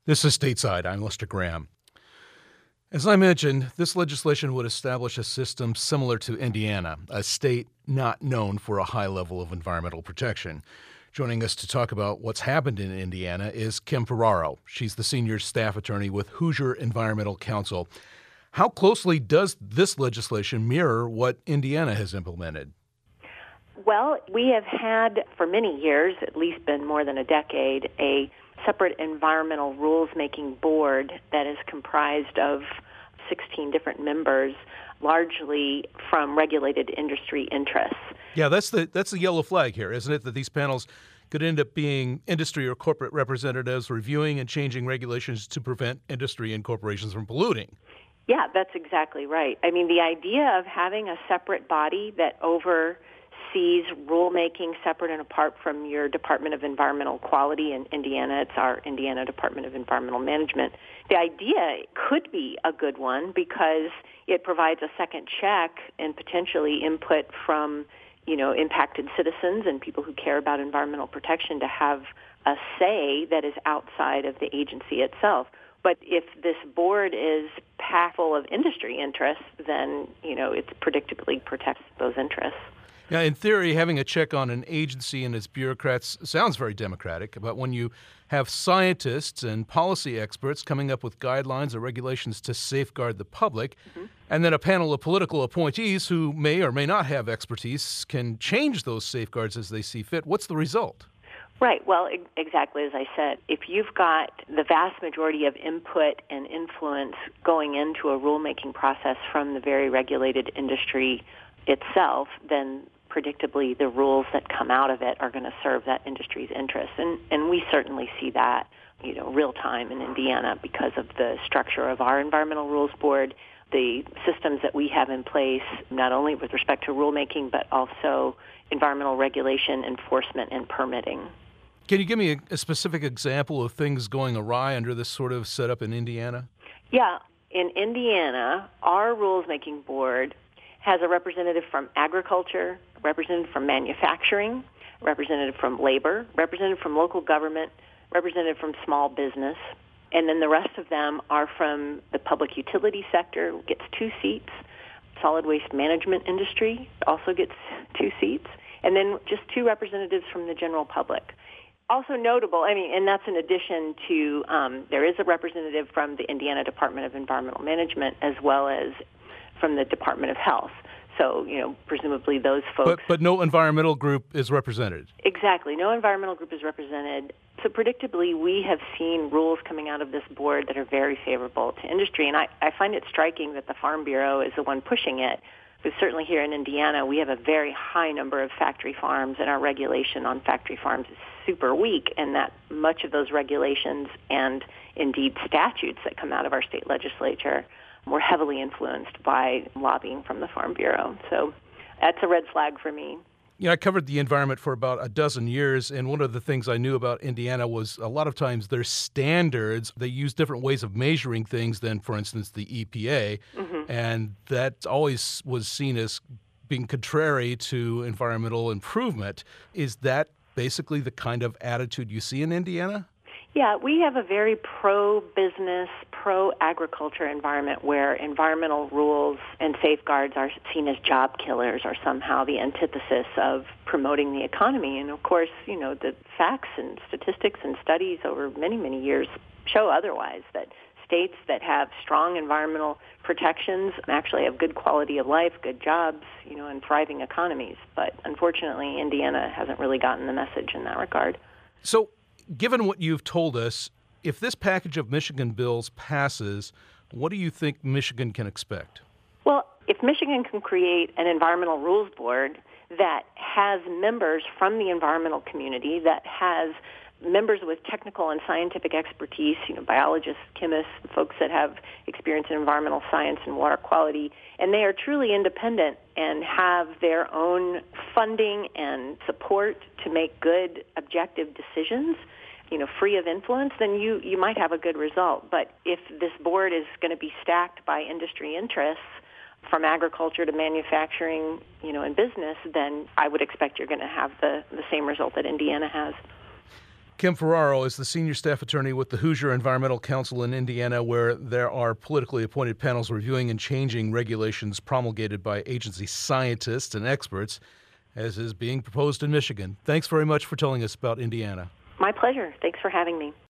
This is Stateside. I'm Lester Graham. As I mentioned, this legislation would establish a system similar to Indiana, a state not known for a high level of environmental protection. Joining us to talk about what's happened in Indiana is Kim Ferraro. She's the senior staff attorney with Hoosier Environmental Council. How closely does this legislation mirror what Indiana has implemented? Well, we have had for many years, at least been more than a decade, a separate environmental rules-making board that is comprised of 16 different members, largely from regulated industry interests. Yeah, that's the yellow flag here, isn't it? That these panels could end up being industry or corporate representatives reviewing and changing regulations to prevent industry and corporations from polluting. Yeah, that's exactly right. I mean, the idea of having a separate body that oversees rulemaking separate and apart from your Department of Environmental Quality in Indiana, it's our Indiana Department of Environmental Management. The idea could be a good one because it provides a second check and potentially input from, impacted citizens and people who care about environmental protection to have a say that is outside of the agency itself. But if this board is packed full of industry interests, then, it predictably protects those interests. Yeah, in theory, having a check on an agency and its bureaucrats sounds very democratic, but when you have scientists and policy experts coming up with guidelines or regulations to safeguard the public, and then a panel of political appointees who may or may not have expertise can change those safeguards as they see fit, what's the result? Right. Well, exactly as I said, if you've got the vast majority of input and influence going into a rulemaking process from the very regulated industry itself, then predictably the rules that come out of it are going to serve that industry's interests. And we certainly see that, real time in Indiana because of the structure of our Environmental Rules Board, the systems that we have in place, not only with respect to rulemaking, but also environmental regulation, enforcement, and permitting. Can you give me a specific example of things going awry under this sort of setup in Indiana? Yeah. In Indiana, our rules-making board has a representative from agriculture, representative from manufacturing, representative from labor, representative from local government, representative from small business, and then the rest of them are from the public utility sector, gets 2 seats. Solid waste management industry also gets 2 seats, and then just 2 representatives from the general public. Also notable, and that's in addition to, there is a representative from the Indiana Department of Environmental Management as well as from the Department of Health. So, presumably those folks. But no environmental group is represented. Exactly. No environmental group is represented. So predictably, we have seen rules coming out of this board that are very favorable to industry. And I find it striking that the Farm Bureau is the one pushing it. Because certainly here in Indiana, we have a very high number of factory farms, and our regulation on factory farms is super weak, and that much of those regulations and indeed statutes that come out of our state legislature were heavily influenced by lobbying from the Farm Bureau. So that's a red flag for me. I covered the environment for about a dozen years, and one of the things I knew about Indiana was a lot of times their standards, they use different ways of measuring things than, for instance, the EPA, and that always was seen as being contrary to environmental improvement. Is that basically the kind of attitude you see in Indiana? Yeah, we have a very pro-business, pro-agriculture environment where environmental rules and safeguards are seen as job killers or somehow the antithesis of promoting the economy. And of course, the facts and statistics and studies over many, many years show otherwise, that states that have strong environmental protections actually have good quality of life, good jobs, and thriving economies. But unfortunately, Indiana hasn't really gotten the message in that regard. So, given what you've told us, if this package of Michigan bills passes, what do you think Michigan can expect? Well, if Michigan can create an environmental rules board that has members from the environmental community, that has members with technical and scientific expertise, biologists, chemists, folks that have experience in environmental science and water quality, and they are truly independent and have their own funding and support to make good, objective decisions, free of influence, then you might have a good result. But if this board is going to be stacked by industry interests, from agriculture to manufacturing, and business, then I would expect you're going to have the same result that Indiana has. Kim Ferraro is the senior staff attorney with the Hoosier Environmental Council in Indiana, where there are politically appointed panels reviewing and changing regulations promulgated by agency scientists and experts, as is being proposed in Michigan. Thanks very much for telling us about Indiana. My pleasure. Thanks for having me.